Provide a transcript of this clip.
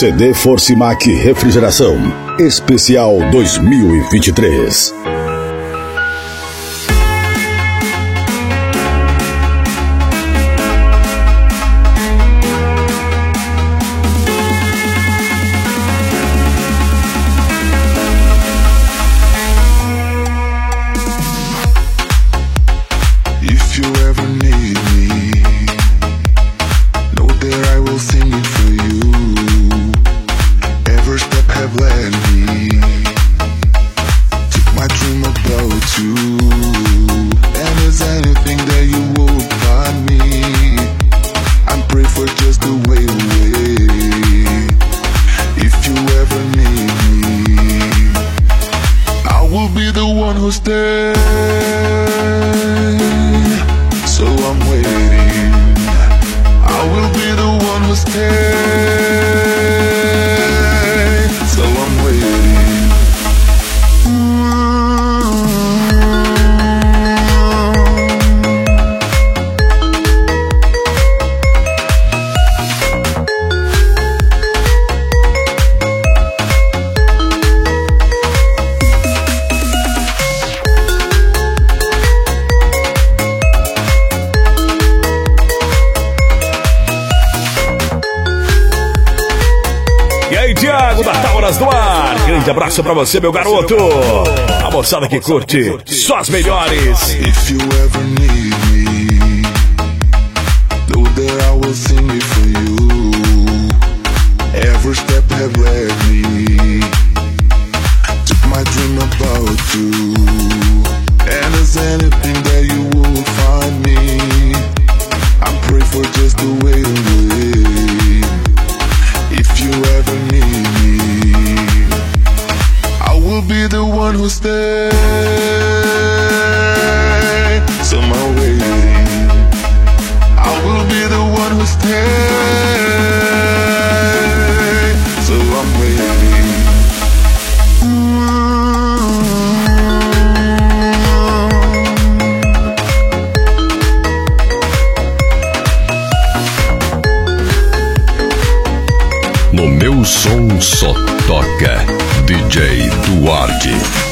CD Forcimac Refrigeração, especial 2023. Abraço pra você, meu garoto. A moçada que curte só as melhores. If you ever need me, know that I will sing it for you. Every step have led me, took my dream about you. And is anything that you will find me, I'm pray for just to wait away. If you ever need me, will be the one who stays. So I'm waiting. I will be the one who stays. So I'm waiting. No meu som só toca DJ Duarte.